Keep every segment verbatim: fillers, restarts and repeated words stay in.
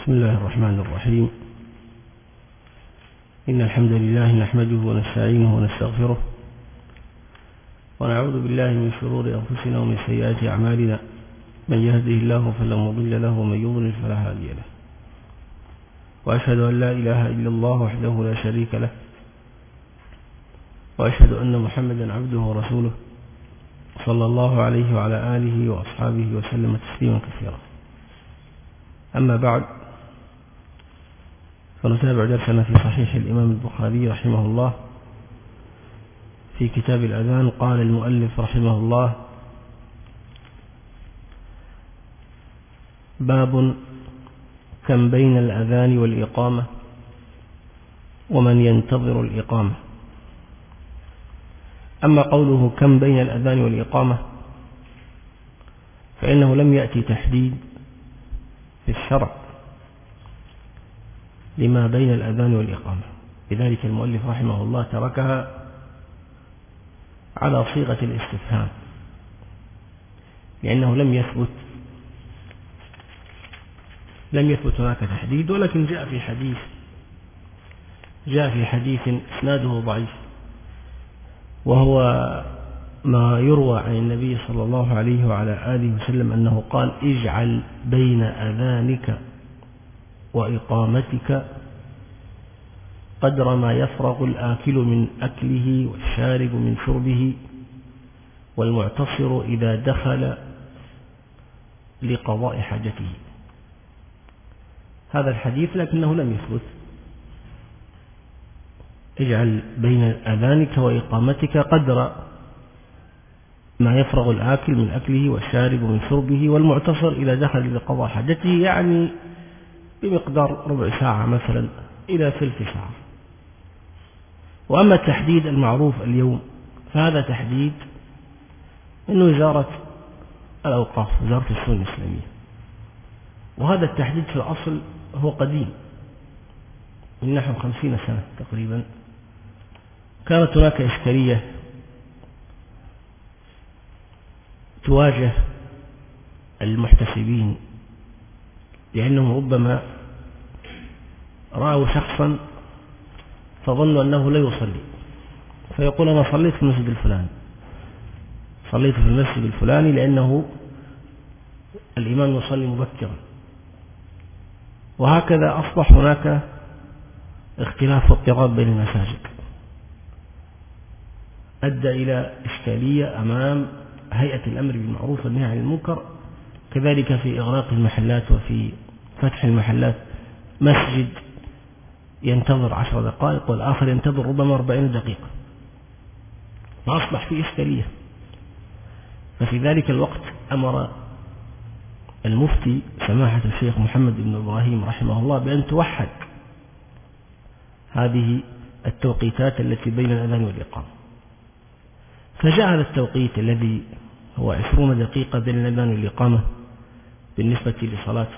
بسم الله الرحمن الرحيم. إن الحمد لله نحمده ونستعينه ونستغفره ونعوذ بالله من شرور أنفسنا ومن سيئات أعمالنا، من يهده الله فلا مضل له ومن يضلل فلا هادي له، وأشهد أن لا إله إلا الله وحده لا شريك له، وأشهد أن محمدا عبده ورسوله صلى الله عليه وعلى آله وأصحابه وسلم تسليما كثيرا. أما بعد، فنتابع درسنا في صحيح الإمام البخاري رحمه الله في كتاب الأذان. قال المؤلف رحمه الله: باب كم بين الأذان والإقامة ومن ينتظر الإقامة. أما قوله كم بين الأذان والإقامة فإنه لم يأتي تحديد في الشرع لما بين الأذان والإقامة، لذلك المؤلف رحمه الله تركها على صيغة الاستفهام، لأنه لم يثبت لم يثبت هناك تحديد، ولكن جاء في حديث جاء في حديث إسناده ضعيف، وهو ما يروى عن النبي صلى الله عليه وعلى آله وسلم أنه قال: اجعل بين أذانك وإقامتك قدر ما يفرغ الآكل من أكله والشارب من شربه والمعتصر إذا دخل لقضاء حاجته. هذا الحديث لكنه لم يثبت. اجعل بين أذانك وإقامتك قدر ما يفرغ الآكل من أكله والشارب من شربه والمعتصر إذا دخل لقضاء حاجته، يعني بمقدار ربع ساعة مثلا إلى ثلث ساعة. وأما التحديد المعروف اليوم فهذا تحديد من وزارة الأوقاف، وزارة الشؤون الإسلامية، وهذا التحديد في الأصل هو قديم من نحو خمسين سنة تقريبا. كانت هناك إشكالية تواجه المحتسبين، لأنهم ربما رأوا شخصا فظنوا أنه لا يصلي، فيقول: أنا صليت في المسجد الفلاني صليت في المسجد الفلاني لأنه الإمام يصلي مبكرا. وهكذا أصبح هناك اختلاف واضطراب بين المساجد، أدى إلى إشكالية أمام هيئة الأمر بالمعروف والنهي عن المنكر، كذلك في إغلاق المحلات وفي فتح المحلات. مسجد ينتظر عشر دقائق والآخر ينتظر ربما أربعين دقيقة، فأصبح في إشكالية. ففي ذلك الوقت أمر المفتي سماحة الشيخ محمد بن إبراهيم رحمه الله بأن توحد هذه التوقيتات التي بين الأذان والإقامة، فجاء هذا التوقيت الذي هو عشرون دقيقة بين الأذان والإقامة بالنسبة لصلاة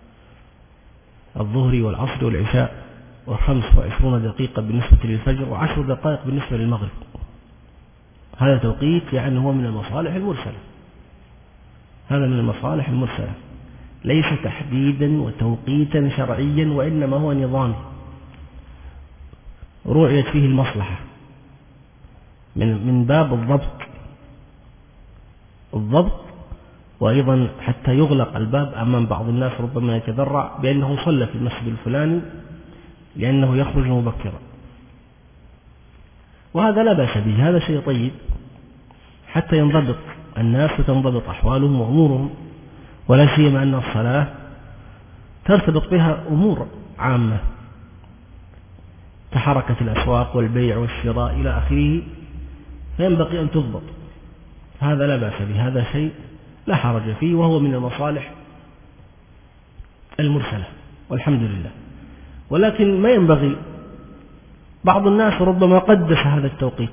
الظهر والعصر والعشاء، وخمس وعشرون دقيقة بالنسبة للفجر، وعشر دقائق بالنسبة للمغرب. هذا توقيت يعني هو من المصالح المرسلة، هذا من المصالح المرسلة، ليس تحديدا وتوقيتا شرعيا، وإنما هو نظام رؤيت فيه المصلحة من من باب الضبط الضبط وأيضا حتى يغلق الباب أمام بعض الناس ربما يتذرع بأنه صلى في المسجد الفلاني لأنه يخرج مبكرا، وهذا لا بأس به، هذا شيء طيب حتى ينضبط الناس وتنضبط أحوالهم وأمورهم، ولا سيما أن الصلاة ترتبط بها أمور عامة كحركة الأسواق والبيع والشراء إلى آخره، فينبغي أن تضبط. هذا لا بأس به، هذا شيء لا حرج فيه، وهو من المصالح المرسلة والحمد لله. ولكن ما ينبغي، بعض الناس ربما قدس هذا التوقيت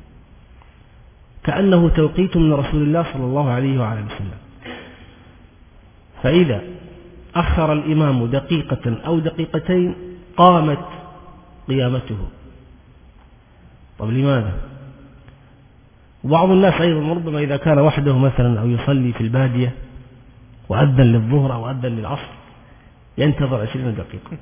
كأنه توقيت من رسول الله صلى الله عليه وعلى وسلم، فإذا أخر الإمام دقيقة أو دقيقتين قامت قيامته. طب لماذا؟ وبعض الناس أيضا ربما إذا كان وحده مثلا أو يصلي في البادية وأذن للظهر أو أذن للعصر ينتظر عشرين دقيقة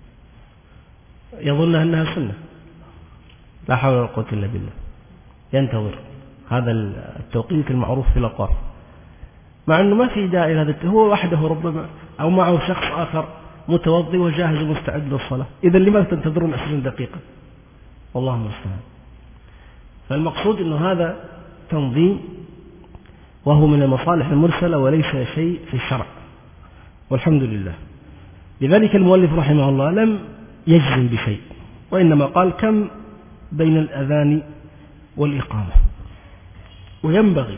يظن أنها سنة، لا حول ولا قوة إلا بالله، ينتظر هذا التوقيت المعروف في الأوقاف، مع أنه ما في داعي لهذا، هو وحده ربما أو معه شخص آخر متوضي وجاهز ومستعد للصلاة، إذا لماذا تنتظرون عشرين دقيقة؟ والله المستعان. فالمقصود أنه هذا تنظيم وهو من المصالح المرسلة وليس شيء في الشرع، والحمد لله. لذلك المؤلف رحمه الله لم يجزم بشيء، وإنما قال كم بين الأذان والإقامة. وينبغي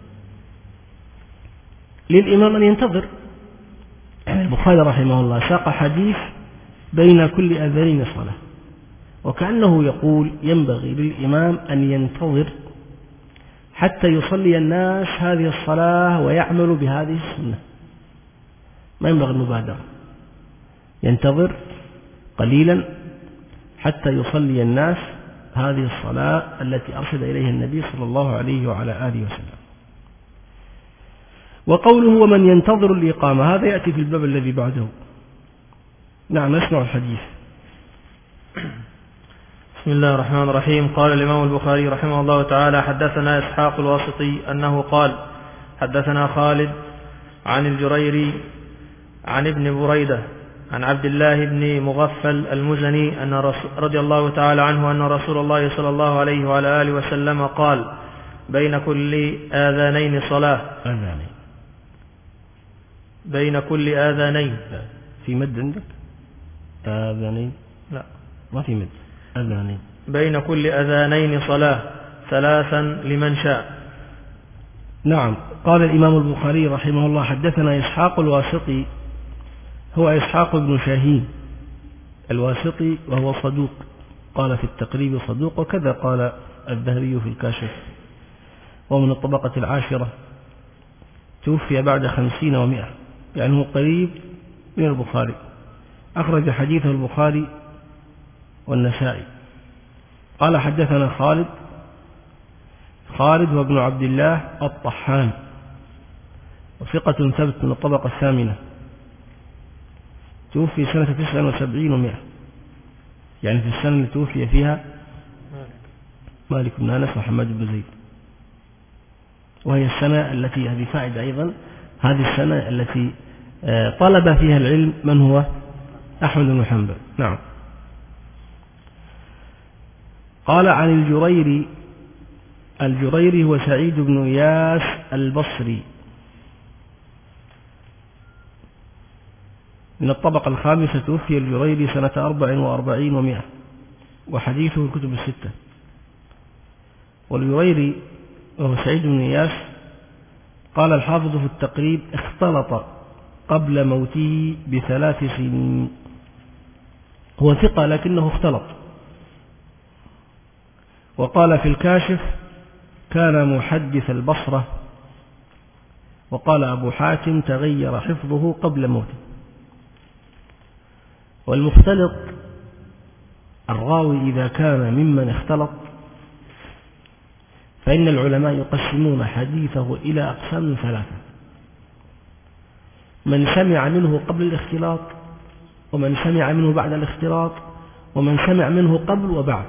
للإمام أن ينتظر. البخاري رحمه الله ساق حديث بين كل أذانين صلاة، وكأنه يقول ينبغي للإمام أن ينتظر حتى يصلي الناس هذه الصلاة ويعمل بهذه السنة، ما ينبغي المبادرة، ينتظر قليلا حتى يصلي الناس هذه الصلاة التي أرشد إليها النبي صلى الله عليه وعلى آله وسلم. وقوله ومن ينتظر الإقامة هذا يأتي في الباب الذي بعده. نعم نسمع الحديث. بسم الله الرحمن الرحيم. قال الإمام البخاري رحمه الله تعالى حدثنا إسحاق الواسطي أنه قال حدثنا خالد عن الجريري عن ابن بريدة عن عبد الله بن مغفل المزني أن رضي الله تعالى عنه أن رسول الله صلى الله عليه وعلى آله وسلم قال بين كل آذانين صلاة. آذانين بين كل آذانين في مد عندك؟ آذانين لا ما في مد. آذانين بين كل آذانين صلاة ثلاثا لمن شاء. نعم. قال الإمام البخاري رحمه الله حدثنا إسحاق الواسطي، هو إسحاق بن شاهين الواسطي وهو صدوق، قال في التقريب صدوق، وكذا قال الذهبي في الكاشف، ومن الطبقة العاشرة، توفي بعد خمسين ومائة، يعني هو قريب من البخاري، أخرج حديثه البخاري والنسائي. قال حدثنا خالد خالد وابن عبد الله الطحان، وثقة ثبت من الطبقة الثامنة، توفي سنة تسع وسبعين ومائة، يعني في السنة التي توفي فيها مالك بن أنس وحماد بن زيد، وهي السنة التي، هذه فائدة أيضا، هذه السنة التي طلب فيها العلم من هو أحمد بن حنبل. نعم. قال عن الجريري، الجريري هو سعيد بن إياس البصري من الطبقة الخامسة، توفي الجريري سنة أربع وأربعين ومائة، وحديثه الكتب الستة. والجريري وهو سعيد بن إياس قال الحافظ في التقريب اختلط قبل موته بثلاث سنين، هو ثقة لكنه اختلط. وقال في الكاشف كان محدث البصرة. وقال أبو حاتم تغير حفظه قبل موته. والمختلط الراوي إذا كان ممن اختلط فإن العلماء يقسمون حديثه إلى أقسام ثلاثة: من سمع منه قبل الاختلاط، ومن سمع منه بعد الاختلاط، ومن سمع منه قبل وبعد.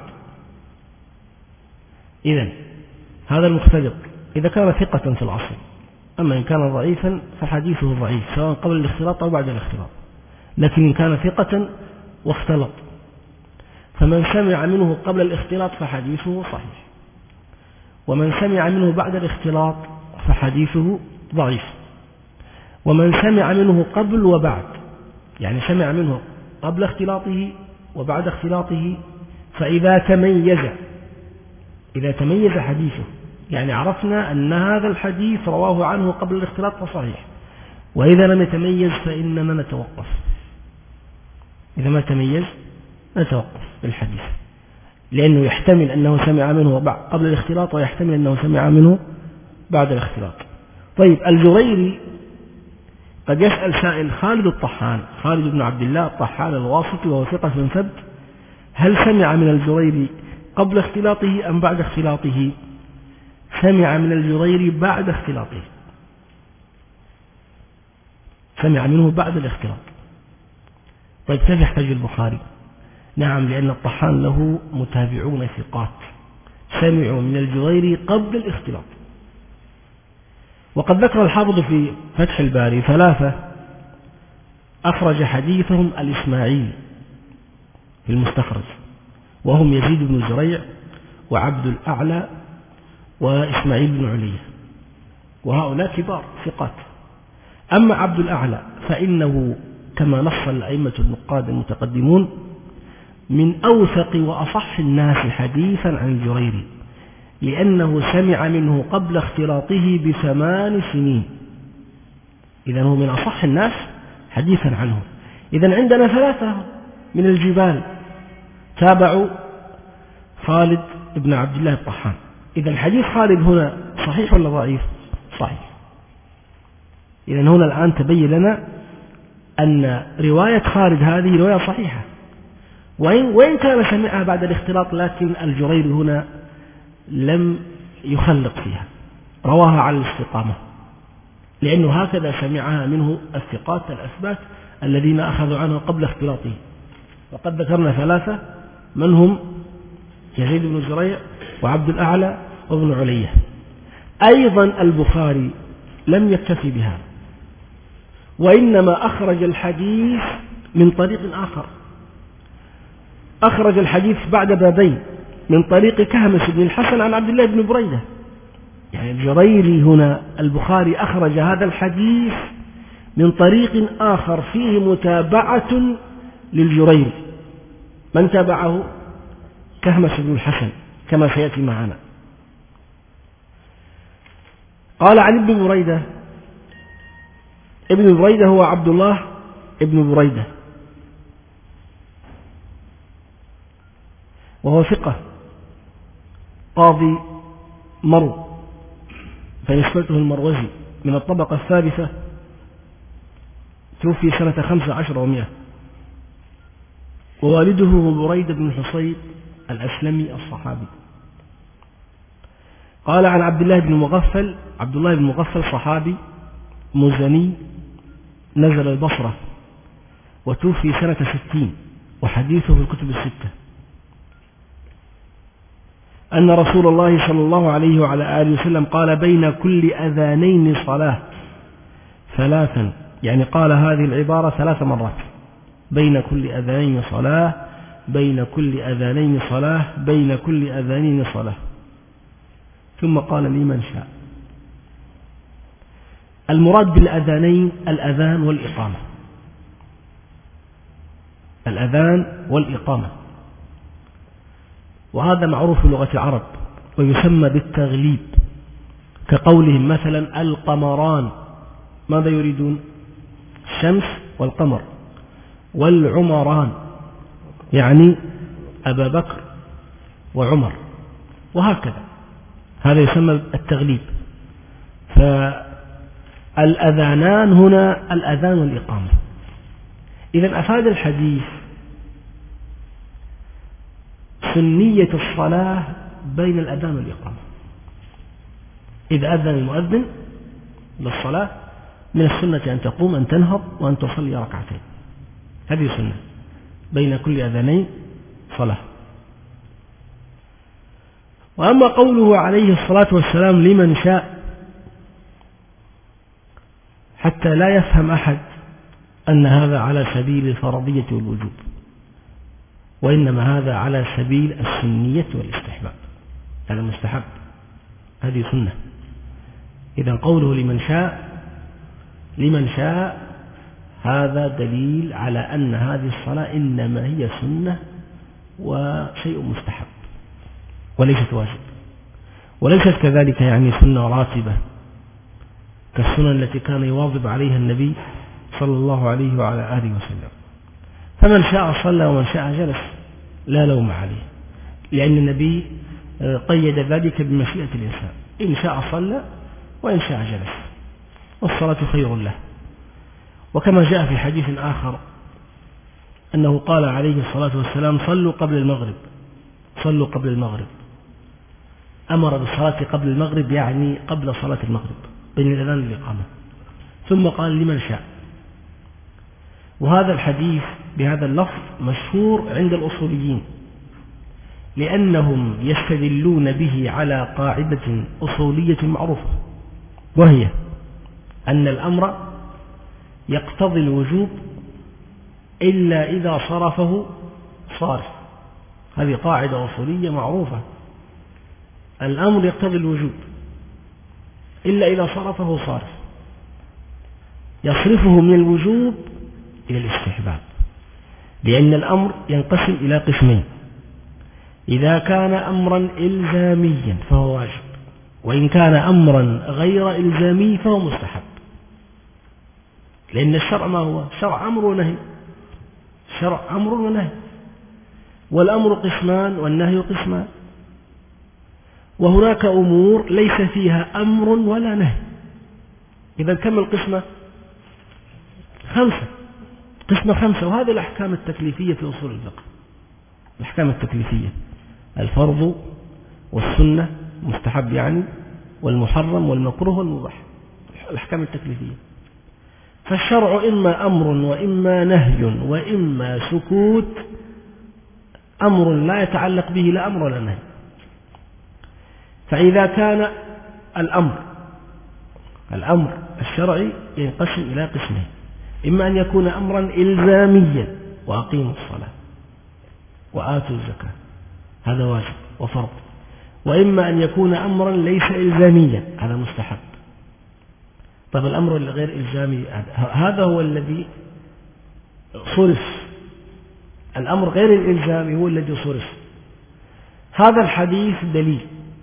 إذن هذا المختلط إذا كان ثقة في الأصل، أما إن كان ضعيفا فحديثه ضعيف سواء قبل الاختلاط أو بعد الاختلاط. لكن إن كان ثقة واختلط، فمن سمع منه قبل الاختلاط فحديثه صحيح، ومن سمع منه بعد الاختلاط فحديثه ضعيف، ومن سمع منه قبل وبعد، يعني سمع منه قبل اختلاطه وبعد اختلاطه، فإذا تميز إذا تميز حديثه، يعني عرفنا أن هذا الحديث رواه عنه قبل الاختلاط فصحيح، وإذا لم يتميز فإننا نتوقف، إذا ما تميز نتوقف بالحديث، لأنه يحتمل أنه سمع منه قبل الاختلاط ويحتمل أنه سمع منه بعد الاختلاط. طيب الجريري قد يسأل سائل: خالد الطحان، خالد بن عبد الله الطحان الواسطي وهو ثقة ثبت، هل سمع من الجريري قبل اختلاطه أم بعد اختلاطه؟ سمع من الجريري بعد اختلاطه، سمع منه بعد الاختلاط. طيب كيف يحتج البخاري؟ نعم، لأن الطحان له متابعون ثقات سمعوا من الجريري قبل الاختلاط. وقد ذكر الحافظ في فتح الباري ثلاثة أخرج حديثهم الإسماعيلي في المستخرج، وهم يزيد بن زريع وعبد الأعلى وإسماعيل بن علية، وهؤلاء كبار ثقات. أما عبد الأعلى فإنه كما نص الأئمة النقاد المتقدمون من أوثق وأصح الناس حديثا عن الجريري، لأنه سمع منه قبل اختلاطه بثمان سنين، إذن هو من أصح الناس حديثا عنه. إذن عندنا ثلاثة من الجبال تابعوا خالد بن عبد الله الطحان. إذن حديث خالد هنا صحيح ولا ضعيف؟ صحيح. إذن هنا الآن تبين لنا أن رواية خالد هذه رواية صحيحة، وإن, وإن كان سمعها بعد الاختلاط، لكن الجريري هنا لم يخلق فيها، رواها على الاستقامة، لأنه هكذا سمعها منه الثقات الأثبات الذين أخذوا عنه قبل اختلاطه. وقد ذكرنا ثلاثة من هم يزيد بن زريع وعبد الأعلى وابن علية. أيضا البخاري لم يكتفي بهذا، وإنما أخرج الحديث من طريق آخر، أخرج الحديث بعد بابين من طريق كهمس بن الحسن عن عبد الله بن بريدة. يعني الجريري هنا البخاري أخرج هذا الحديث من طريق آخر فيه متابعة للجريري. من تابعه؟ كهمس بن الحسن كما سيأتي معنا. قال عن ابن بريدة، ابن بريدة هو عبد الله ابن بريدة، وهو ثقة قاضي مرو، فنسبته المروزي من الطبقة الثالثة، توفي سنة خمسة عشر ومئة. ووالده هو بريدة بن حصيب الأسلمي الصحابي. قال عن عبد الله بن مغفل، عبد الله بن مغفل صحابي مزني نزل البصرة، وتوفي سنة ستين، وحديثه في الكتب الستة، أن رسول الله صلى الله عليه وعلى آله وسلم قال بين كل أذانين صلاة ثلاثا، يعني قال هذه العبارة ثلاث مرات: بين كل أذانين صلاة، بين كل أذانين صلاة، بين كل أذانين صلاة. ثم قال لمن شاء. المراد بالأذانين الأذان والإقامة، الأذان والإقامة، وهذا معروف في لغة العرب، ويسمى بالتغليب، كقولهم مثلا القمران، ماذا يريدون؟ الشمس والقمر. والعمران يعني أبا بكر وعمر، وهكذا، هذا يسمى التغليب. فالأذانان هنا الأذان والإقامة. إذن أفاد الحديث سنية الصلاة بين الأذان والإقامة. إذا أذن المؤذن للصلاة من السنة أن تقوم، أن تنهض، وأن تصلي ركعتين، هذه سنة بين كل أذانين صلاة. وأما قوله عليه الصلاة والسلام لمن شاء، حتى لا يفهم أحد أن هذا على سبيل الفرضية والوجوب، وإنما هذا على سبيل السنية والاستحباب، هذا مستحب، هذه سنة. إذا قوله لمن شاء، لمن شاء هذا دليل على أن هذه الصلاة إنما هي سنة وشيء مستحب وليست واجب، وليست كذلك يعني سنة راتبة كالسنن التي كان يواظب عليها النبي صلى الله عليه وعلى آله وسلم. فمن شاء صلى ومن شاء جلس، لا لوم عليه، لأن النبي قيد ذلك بمشيئة الإنسان، إن شاء صلى وإن شاء جلس، والصلاة خير له. وكما جاء في حديث آخر أنه قال عليه الصلاة والسلام: صلوا قبل المغرب، صلوا قبل المغرب. أمر بالصلاة قبل المغرب، يعني قبل صلاة المغرب، بين الأذان والإقامة. ثم قال لمن شاء. وهذا الحديث بهذا اللفظ مشهور عند الأصوليين، لأنهم يستدلون به على قاعدة أصولية معروفة، وهي أن الأمر يقتضي الوجوب إلا إذا صرفه صارف. هذه قاعدة أصولية معروفة، الأمر يقتضي الوجوب إلا إذا صرفه صارف، يصرفه من الوجوب إلى الاستحباب، لأن الأمر ينقسم إلى قسمين: إذا كان أمرا إلزاميا فهو واجب، وإن كان أمرا غير إلزامي فهو مستحب. لأن الشرع ما هو؟ شرع أمر ونهي، شرع أمر ونهي، والأمر قسمان والنهي قسمان، وهناك أمور ليس فيها أمر ولا نهي. إذا كم القسمة؟ خمسة، قسمة خمسة. وهذه الأحكام التكليفية في أصول الفقه، الأحكام التكليفية: الفرض والسنة، مستحب يعني، والمحرم والمكروه والمباح، الأحكام التكليفية. فالشرع إما أمر وإما نهي وإما سكوت، أمر لا يتعلق به لا أمر ولا نهي. فإذا كان الأمر الأمر الشرعي ينقسم إلى قسمين: إما أن يكون أمرا إلزاميا، وأقيموا الصلاة وآتوا الزكاة، هذا واجب وفرض، وإما أن يكون أمرا ليس إلزاميا، هذا مستحب. طب الأمر الغير إلزامي هذا هو الذي صرف، الأمر غير الإلزامي هو الذي صرف. هذا الحديث دليل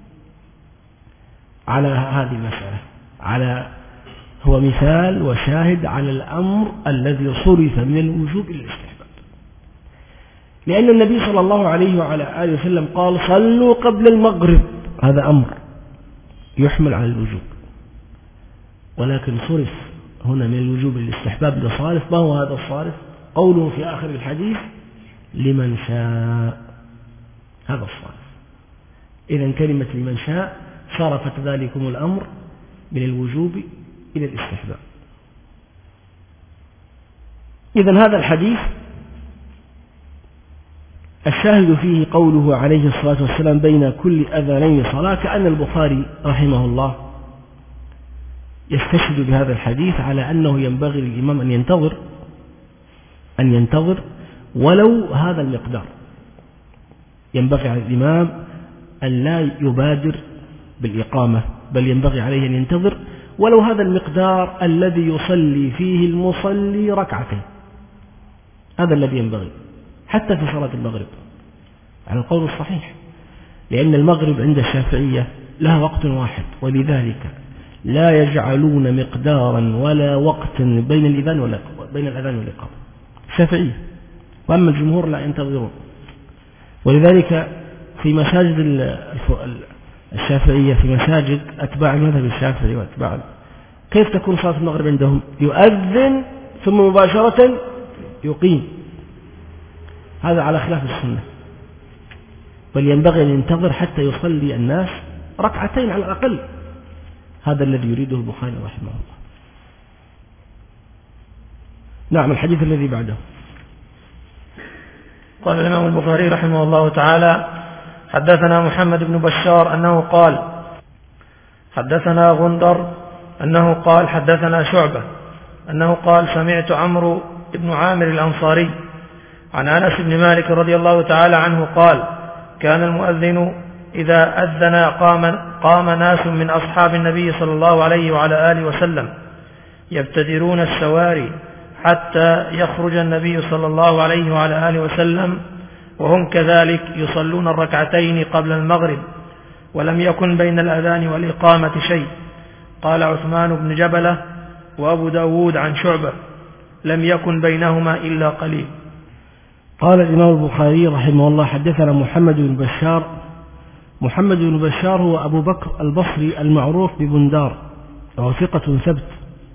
على هذه المسألة، على هو مثال وشاهد على الأمر الذي صرف من الوجوب إلى الاستحباب، لأن النبي صلى الله عليه وعلى آله وسلم قال: صلوا قبل المغرب، هذا أمر يحمل على الوجوب، ولكن صرف هنا من الوجوب للاستحباب لصارف. ما هو هذا الصارف؟ قوله في آخر الحديث: لمن شاء، هذا الصارف. إذن كلمة لمن شاء صرفت ذلكم الأمر من الوجوب إلى الاستحباب. إذن هذا الحديث الشاهد فيه قوله عليه الصلاة والسلام: بين كل أذانين صلاة، كأن البخاري رحمه الله يستشهد بهذا الحديث على أنه ينبغي للإمام أن ينتظر أن ينتظر ولو هذا المقدار. ينبغي على الإمام أن لا يبادر بالإقامة، بل ينبغي عليه أن ينتظر ولو هذا المقدار الذي يصلي فيه المصلي ركعتين، هذا الذي ينبغي حتى في صلاة المغرب على القول الصحيح، لأن المغرب عند الشافعية لها وقت واحد، ولذلك لا يجعلون مقدارا ولا وقت بين الأذان والإقامة بين الأذان والإقامة الشافعية، وأما الجمهور لا ينتظرون. ولذلك في مساجد الشافعية، في مساجد أتباع المذهب الشافعي وأتباع، كيف تكون صلاة المغرب عندهم؟ يؤذن ثم مباشرة يقيم، هذا على خلاف السنة، بل ينبغي أن ينتظر حتى يصلي الناس ركعتين على الأقل، هذا الذي يريده البخاري رحمه الله. نعم، الحديث الذي بعده. قال الإمام البخاري رحمه الله تعالى: حدثنا محمد بن بشار أنه قال حدثنا غندر أنه قال حدثنا شعبة أنه قال: سمعت عمرو بن عامر الأنصاري عن أنس بن مالك رضي الله تعالى عنه قال: كان المؤذن إذا أذن قام, قام ناس من أصحاب النبي صلى الله عليه وعلى آله وسلم يبتدرون السواري حتى يخرج النبي صلى الله عليه وعلى آله وسلم، وهم كذلك يصلون الركعتين قبل المغرب، ولم يكن بين الأذان والإقامة شيء. قال عثمان بن جبلة وأبو داود عن شعبة: لم يكن بينهما إلا قليل. قال الإمام البخاري رحمه الله: حدثنا محمد بن بشار. محمد بن بشار هو أبو بكر البصري المعروف ببندار، وهو ثقة ثبت،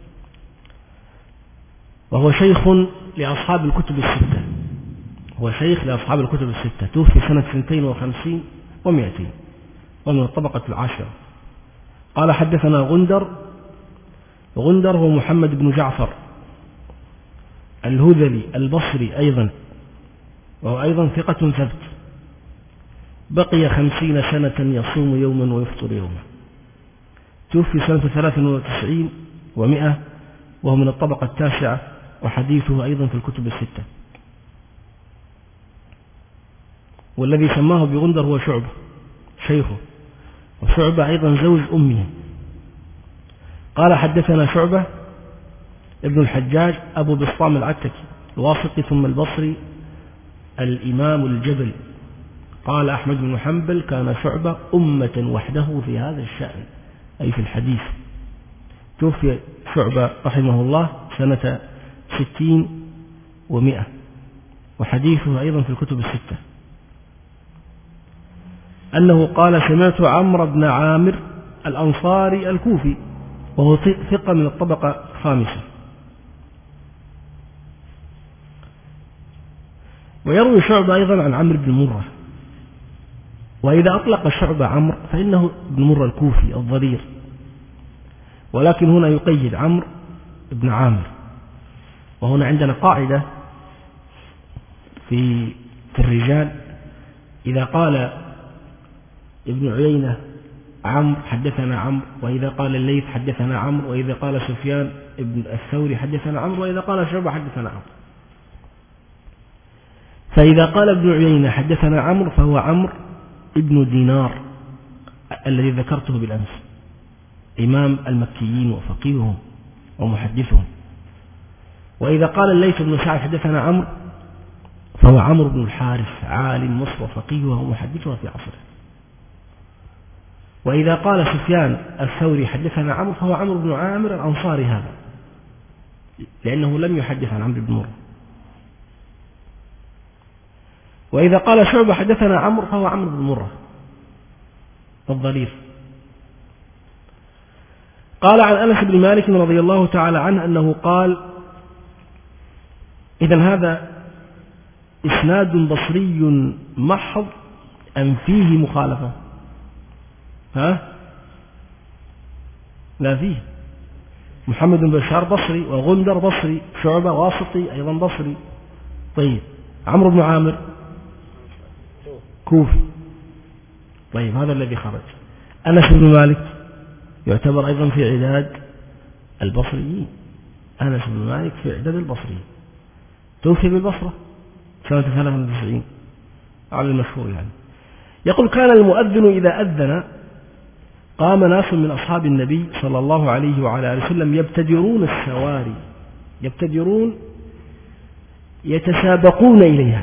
وهو شيخ لأصحاب الكتب الستة، هو شيخ لأصحاب الكتب الستة، توفي سنة سنتين وخمسين ومئتين، ومن الطبقة العاشرة. قال حدثنا غندر. غندر هو محمد بن جعفر الهذلي البصري أيضا، وهو أيضا ثقة ثبت، بقي خمسين سنة يصوم يوما ويفطر يوما، توفي سنة ثلاث وتسعين ومئة، وهو من الطبقة التاسعة، وحديثه أيضا في الكتب الستة. والذي سماه بغندر هو شعبة شيخه، وشعبة أيضا زوج أمه. قال حدثنا شعبة ابن الحجاج أبو بسطام العتكي الواسطي ثم البصري الإمام الجبل. قال أحمد بن حنبل كان شعبة أمة وحده في هذا الشأن، أي في الحديث. توفي شعبة رحمه الله سنة ستين ومئة، وحديثه أيضا في الكتب الستة، أنه قال سمعت عمرو بن عامر الأنصاري الكوفي، وهو ثقة من الطبقة الخامسة. ويروي شعبة أيضا عن عمرو بن مرة، وإذا أطلق شعبة عمرو فإنه ابن مرة الكوفي الضرير، ولكن هنا يقيد عمرو بن عامر. وهنا عندنا قاعدة في في الرجال، إذا قال ابن عيينة عمرو حدثنا عمرو، وإذا قال الليث حدثنا عمرو، وإذا قال سفيان ابن الثوري حدثنا عمرو، وإذا قال شعبة حدثنا عمرو. فإذا قال ابن عيينة حدثنا عمرو فهو عمرو ابن دينار الذي ذكرته بالأمس، إمام المكيين وفقيههم ومحدثهم. وإذا قال الليث بن سعد حدثنا عمرو فهو عمرو بن الحارث عالم مصر وفقيهها ومحدثها في عصره. وإذا قال سفيان الثوري حدثنا عمرو فهو عمرو بن عامر الأنصاري هذا، لأنه لم يحدث عن عمرو بن مرة. وإذا قال شعبة حدثنا عمرو فهو عمرو بن مرة الضرير. قال عن أنس بن مالك رضي الله تعالى عنه أنه قال: إذن هذا إسناد بصري محض أم فيه مخالفة؟ ها؟ لا فيه. محمد بن بشار بصري، وغندر بصري، شعبة واسطي أيضا بصري. طيب عمرو بن عامر كوفي. طيب هذا الذي خرج. أنس بن مالك يعتبر أيضا في عداد البصريين. أنس بن مالك في عداد البصريين، توفي بالبصرة سنة ثلاثة وتسعين على المشهور يعني. يقول: كان المؤذن إذا أذن قام ناس من أصحاب النبي صلى الله عليه وعلى آله وسلم يبتدرون السواري، يبتدرون يتسابقون إليها،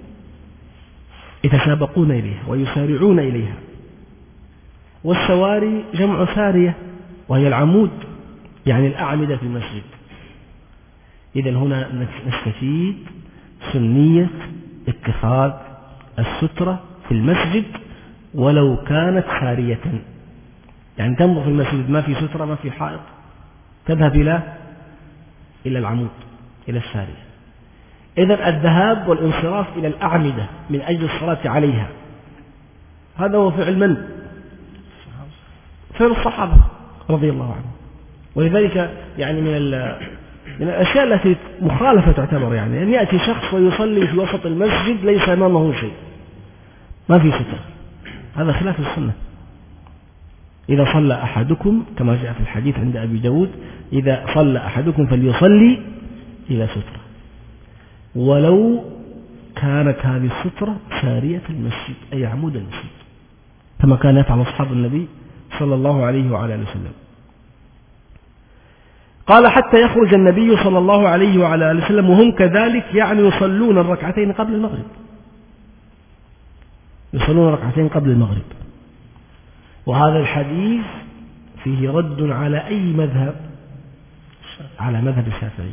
يتسابقون إليها ويسارعون إليها. والسواري جمع سارية، وهي العمود، يعني الأعمدة في المسجد. إذن هنا نستفيد سنية اتخاذ السترة في المسجد ولو كانت سارية، يعني تنظر في المسجد ما في سترة ما في حائط، تذهب إلى إلى العمود، إلى السارية. إذن الذهاب والانصراف إلى الأعمدة من أجل الصلاة عليها هذا هو فعل من؟ فعل الصحابة رضي الله عنهم. ولذلك يعني من من الأشياء التي مخالفة تعتبر، يعني أن يأتي شخص ويصلي في وسط المسجد ليس أمامه شيء، ما في ستر، هذا خلاف السنة. إذا صلى أحدكم كما جاء في الحديث عند أبي داود: إذا صلى أحدكم فليصلي إلى سترة، ولو كانت هذه السترة سارية المسجد أي عمود المسجد، كما كان يفعل أصحاب النبي صلى الله عليه وعلى آله وسلم. قال: حتى يخرج النبي صلى الله عليه وعلى آله وسلم وهم كذلك، يعني يصلون الركعتين قبل المغرب، يصلون ركعتين قبل المغرب. وهذا الحديث فيه رد على أي مذهب؟ على مذهب الشافعي،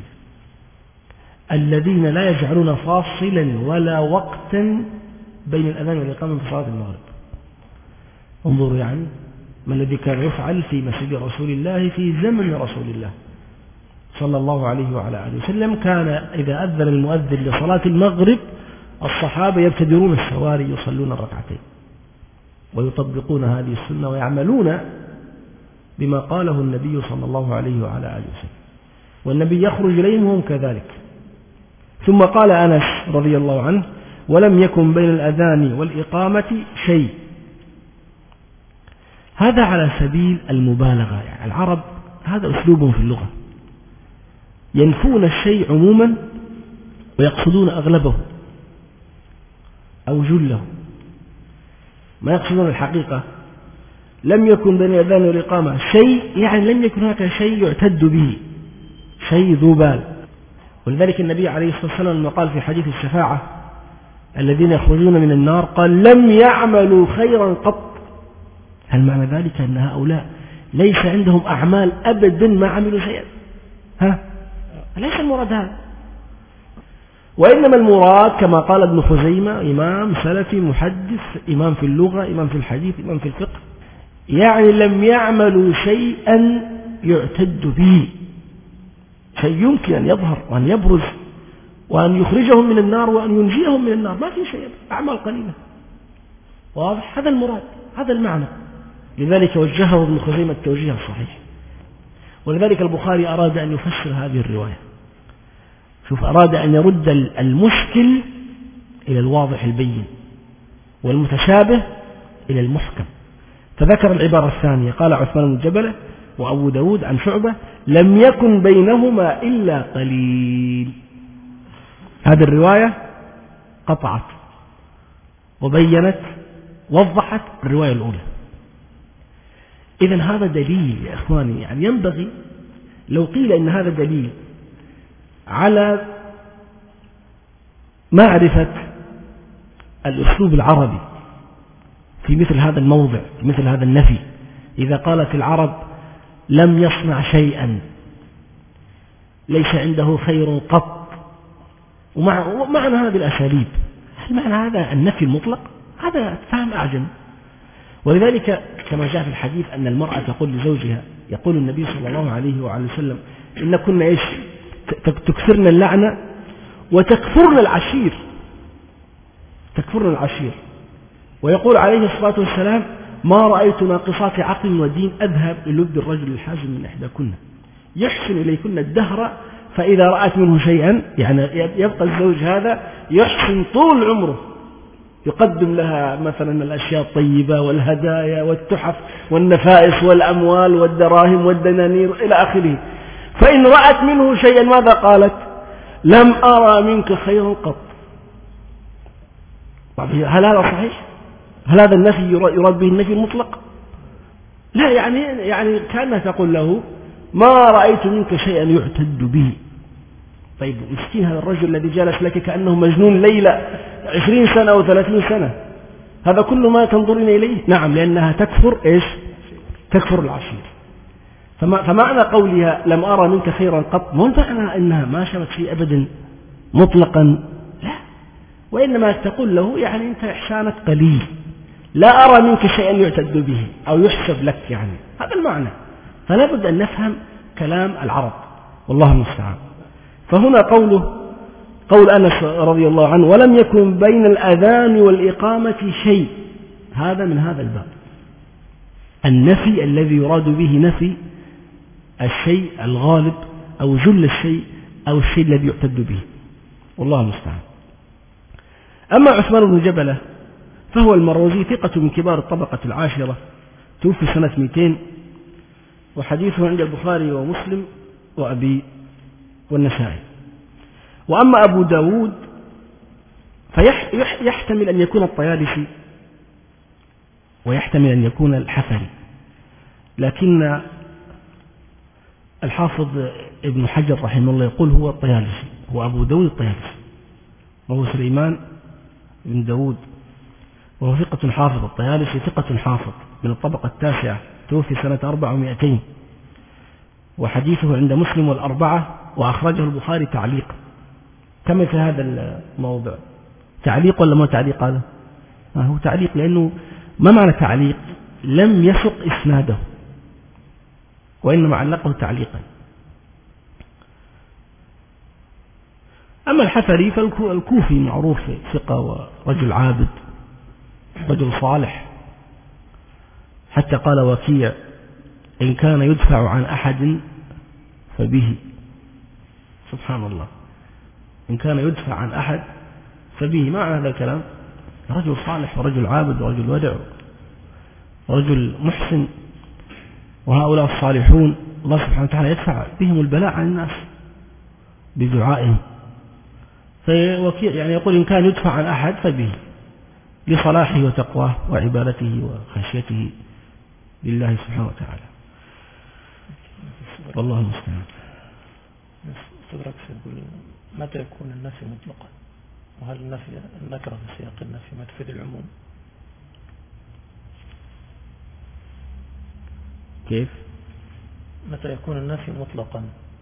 الذين لا يجعلون فاصلا ولا وقتا بين الأذان والإقامة في صلاة المغرب. انظروا يعني ما الذي كان يفعل في مسجد رسول الله في زمن رسول الله صلى الله عليه وعلى آله وسلم. كان إذا أذن المؤذن لصلاة المغرب الصحابة يبتدرون السواري يصلون الركعتين ويطبقون هذه السنة ويعملون بما قاله النبي صلى الله عليه وعلى آله وسلم. والنبي يخرج إليهم وهم كذلك، ثم قال أنس رضي الله عنه: ولم يكن بين الأذان والإقامة شيء. هذا على سبيل المبالغة، يعني العرب هذا أسلوب في اللغة، ينفون الشيء عموما ويقصدون أغلبه أو جله، ما يقصدون الحقيقة. لم يكن بين الأذان والإقامة شيء، يعني لم يكن هناك شيء يعتد به، شيء ذو بال. ولذلك النبي عليه الصلاة والسلام لما قال في حديث الشفاعة: الذين يخرجون من النار، قال: لم يعملوا خيرا قط. هل معنى ذلك أن هؤلاء ليس عندهم أعمال أبدا ما عملوا شيئا؟ ها؟ ليس المراد هذا، وإنما المراد كما قال ابن خزيمة، إمام سلفي محدث، إمام في اللغة، إمام في الحديث، إمام في الفقه، يعني لم يعملوا شيئا يعتد به، شيء يمكن أن يظهر وأن يبرز وأن يخرجهم من النار وأن ينجيهم من النار، ما في شيء، أعمال قليلة. واضح؟ هذا المراد، هذا المعنى. لذلك وجهه ابن خزيمة التوجيه الصحيح. ولذلك البخاري أراد أن يفسر هذه الرواية. شوف، أراد أن يرد المشكل إلى الواضح البين والمتشابه إلى المحكم، فذكر العبارة الثانية. قال عثمان بن جبلة وأبو داود عن شعبة: لم يكن بينهما إلا قليل. هذه الرواية قطعت وبينت وضحت الرواية الأولى. إذن هذا دليل يا إخواني، يعني ينبغي لو قيل إن هذا دليل على معرفة الأسلوب العربي في مثل هذا الموضع، في مثل هذا النفي، إذا قالت العرب: لم يصنع شيئا، ليس عنده خير قط، ومعنى هذه الأساليب، هل معنى هذا النفي المطلق؟ هذا فهم أعجم. ولذلك كما جاء في الحديث أن المرأة تقول لزوجها، يقول النبي صلى الله عليه وعلى وسلم: إن كنا إيش؟ تكثرن اللعنة وتكفرن العشير، تكفرن العشير. ويقول عليه الصلاة والسلام: ما رأيت ناقصات عقل ودين أذهب للب الرجل الحازم من إحداكن، يحسن إليكن الدهر فإذا رأت منه شيئا، يعني يبقى الزوج هذا يحسن طول عمره، يقدم لها مثلا الأشياء الطيبة والهدايا والتحف والنفائس والأموال والدراهم والدنانير إلى آخره، فإن رأت منه شيئا ماذا قالت؟ لم أرى منك خيرا قط. هل هذا صحيح؟ هل هذا النفي يراد به النفي المطلق؟ لا، يعني يعني كأنها تقول له: ما رأيت منك شيئا يعتد به. طيب مسكين هذا الرجل الذي جالس لك كأنه مجنون ليلة عشرين سنة أو ثلاثين سنة، هذا كل ما تنظرين إليه؟ نعم، لأنها تكفر إيش؟ تكفر العشير. فما فمعنى قولها: لم أرى منك خيرا قط، مو معنى أنها ما شافت شيء أبدا مطلقا، لا، وإنما تقول له: يعني أنت إحسانك قليل، لا أرى منك شيئا يعتد به أو يحسب لك، يعني هذا المعنى. فلا بد أن نفهم كلام العرب، والله المستعان. فهنا قوله، قول أنس رضي الله عنه: ولم يكن بين الأذان والإقامة شيء، هذا من هذا الباب، النفي الذي يراد به نفي الشيء الغالب أو جل الشيء أو الشيء الذي يعتد به، والله المستعان. أما عثمان بن جبلة فهو المروزي، ثقة من كبار الطبقة العاشرة، توفي سنة مئتين، وحديثه عند البخاري ومسلم وأبي والنسائي. وأما أبو داود فيحتمل أن يكون الطيالسي ويحتمل أن يكون الحفري، لكن الحافظ ابن حجر رحمه الله يقول هو الطيالسي، هو أبو داود الطيالسي، وهو سليمان بن داود، وهو ثقة حافظ. الطيالسي ثقة حافظ من الطبقة التاسعة، توفي سنة أربع ومائتين، وحديثه عند مسلم والأربعة، وأخرجه البخاري تعليق. كما في هذا الموضع تعليق ولا ما تعليق؟ هذا هو تعليق، لأنه ما معنى تعليق؟ لم يسق إسناده وإنما علقه تعليقا. أما الحفري فالكوفي معروف ثقة ورجل عابد، رجل صالح، حتى قال وكيع: إن كان يدفع عن أحد فبه. سبحان الله. إن كان يدفع عن أحد فبه. معنى هذا الكلام رجل صالح ورجل عابد ورجل ودع ورجل محسن، وهؤلاء الصالحون الله سبحانه وتعالى يدفع بهم البلاء عن الناس بدعائهم. يعني يقول إن كان يدفع عن أحد فبه لصلاحه وتقواه وعبادته وخشيته لله سبحانه وتعالى. والله المستعان. استدرك يقول متى يكون النفي مطلقا؟ وهل النفي النكرة في سياق النفي ما تفيد العموم؟ كيف؟ متى يكون النفي مطلقا؟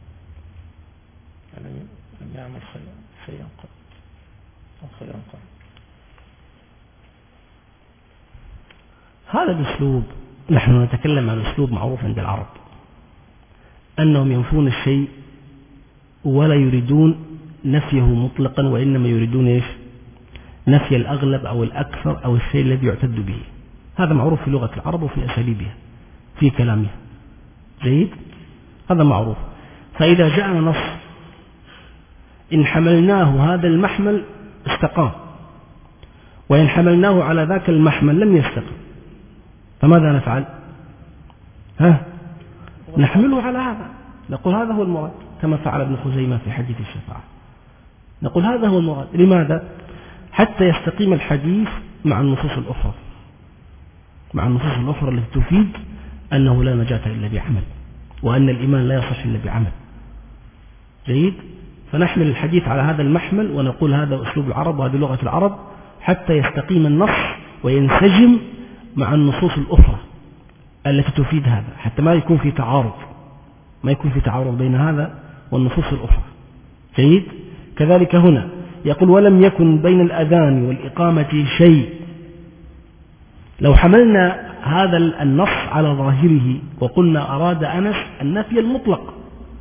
يعني لم يعمل شيئا قط أو خيرا قط. هذا الأسلوب نحن نتكلم عن أسلوب معروف عند العرب، أنهم ينفون الشيء ولا يريدون نفيه مطلقا، وإنما يريدون إيش؟ نفي الأغلب أو الأكثر أو الشيء الذي يعتد به. هذا معروف في لغة العرب وفي أساليبها في كلامها. جيد؟ هذا معروف. فإذا جاءنا نص إن حملناه هذا المحمل استقام، وإن حملناه على ذاك المحمل لم يستقم، فماذا نفعل؟ ها؟ نحمله على هذا، نقول هذا هو المراد، كما فعل ابن خزيمة في حديث الشفاعة. نقول هذا هو المراد. لماذا؟ حتى يستقيم الحديث مع النصوص الأخرى، مع النصوص الأخرى التي تفيد أنه لا نجاة إلا بعمل، وأن الإيمان لا يصح إلا بعمل. جيد؟ فنحمل الحديث على هذا المحمل ونقول هذا أسلوب العرب وهذه لغة العرب، حتى يستقيم النص وينسجم مع النصوص الأخرى التي تفيد هذا، حتى ما يكون في تعارض، ما يكون في تعارض بين هذا والنصوص الأخرى. جيد؟ كذلك هنا يقول ولم يكن بين الأذان والإقامة شيء. لو حملنا هذا النص على ظاهره وقلنا أراد أنس النفي المطلق،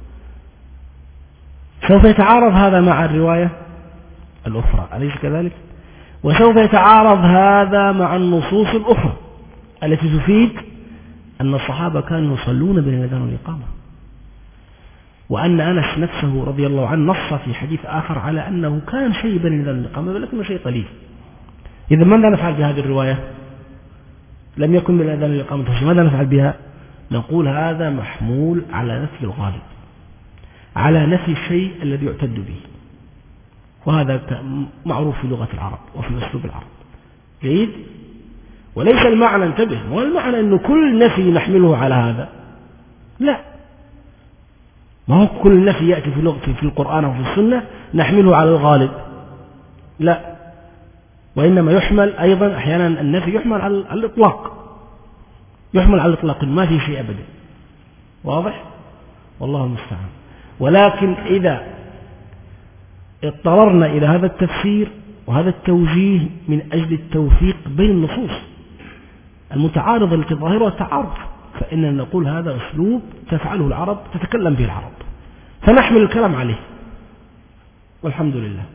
سوف يتعارض هذا مع الرواية الأخرى، أليس كذلك؟ وسوف يتعارض هذا مع النصوص الأخرى التي تفيد أن الصحابة كانوا يصلون بين الأذان والإقامة، وأن أنس نفسه رضي الله عنه نص في حديث آخر على أنه كان شيء بين الأذان والإقامة ولكنه شيء قليل. إذا ماذا نفعل بهذه الرواية؟ لم يكن بين الأذان والإقامة شيء، ماذا نفعل بها؟ نقول هذا محمول على نفي الغالب، على نفي الشيء الذي يعتد به، وهذا معروف في لغة العرب وفي أسلوب العرب. جيد؟ وليس المعنى، انتبه، مو المعنى أنه كل نفي نحمله على هذا، لا، ما هو كل نفي يأتي في لغة في القرآن أو في السنة نحمله على الغالب، لا، وإنما يحمل أيضا أحيانا النفي يحمل على الإطلاق، يحمل على الإطلاق ما في شيء أبدا. واضح؟ والله المستعان. ولكن إذا اضطررنا إلى هذا التفسير وهذا التوجيه من أجل التوفيق بين النصوص المتعارضة التي ظاهرها التعارض، فإننا نقول هذا أسلوب تفعله العرب، تتكلم به العرب، فنحمل الكلام عليه، والحمد لله.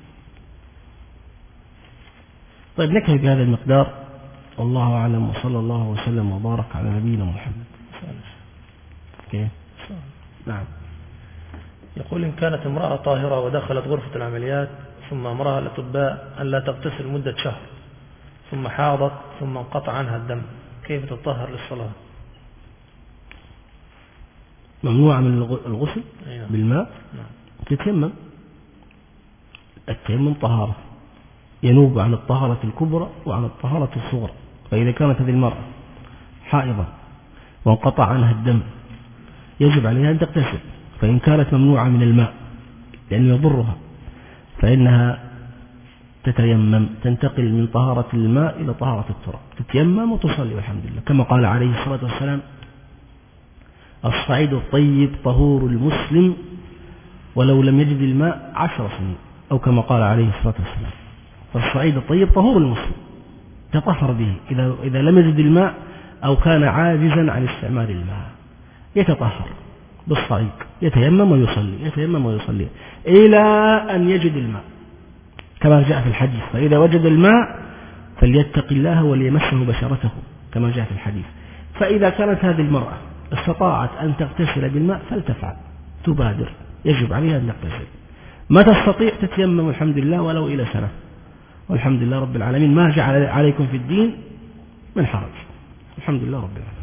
طيب نكتفي بهذا المقدار، والله أعلم، وصلى الله وسلم وبارك على نبينا محمد. كيف؟ نعم. يقول إن كانت امرأة طاهرة ودخلت غرفة العمليات ثم أمرها الأطباء أن لا تغتسل مدة شهر، ثم حاضت ثم انقطع عنها الدم، كيف تطهر للصلاة؟ ممنوع من الغسل أيوة. بالماء؟ نعم. تتيمم. التيمم طهارة ينوب عن الطهارة الكبرى وعن الطهارة الصغرى. فإذا كانت هذه المرأة حائضة وانقطع عنها الدم يجب عليها أن تغتسل. فإن كانت ممنوعة من الماء لأنه يضرها فإنها تتيمم، تنتقل من طهارة الماء إلى طهارة التراب، تتيمم وتصلي والحمد لله، كما قال عليه الصلاة والسلام: الصعيد الطيب طهور المسلم ولو لم يجد الماء عشر سنين، أو كما قال عليه الصلاة والسلام. فالصعيد الطيب طهور المسلم تطهر به إذا, إذا لم يجد الماء أو كان عاجزا عن استعمال الماء، يتطهر بالصعيد، يتيمم ويصلي، يتيمم ويصلي إلى أن يجد الماء، كما جاء في الحديث: فإذا وجد الماء فليتق الله وليمسه بشرته، كما جاء في الحديث. فإذا كانت هذه المرأة استطاعت أن تغتسل بالماء فلتفعل، تبادر، يجب عليها أن تغتسل. ما تستطيع تتيمم الحمد لله ولو إلى سنة، والحمد لله رب العالمين ما جعل عليكم في الدين من حرج، الحمد لله رب العالمين.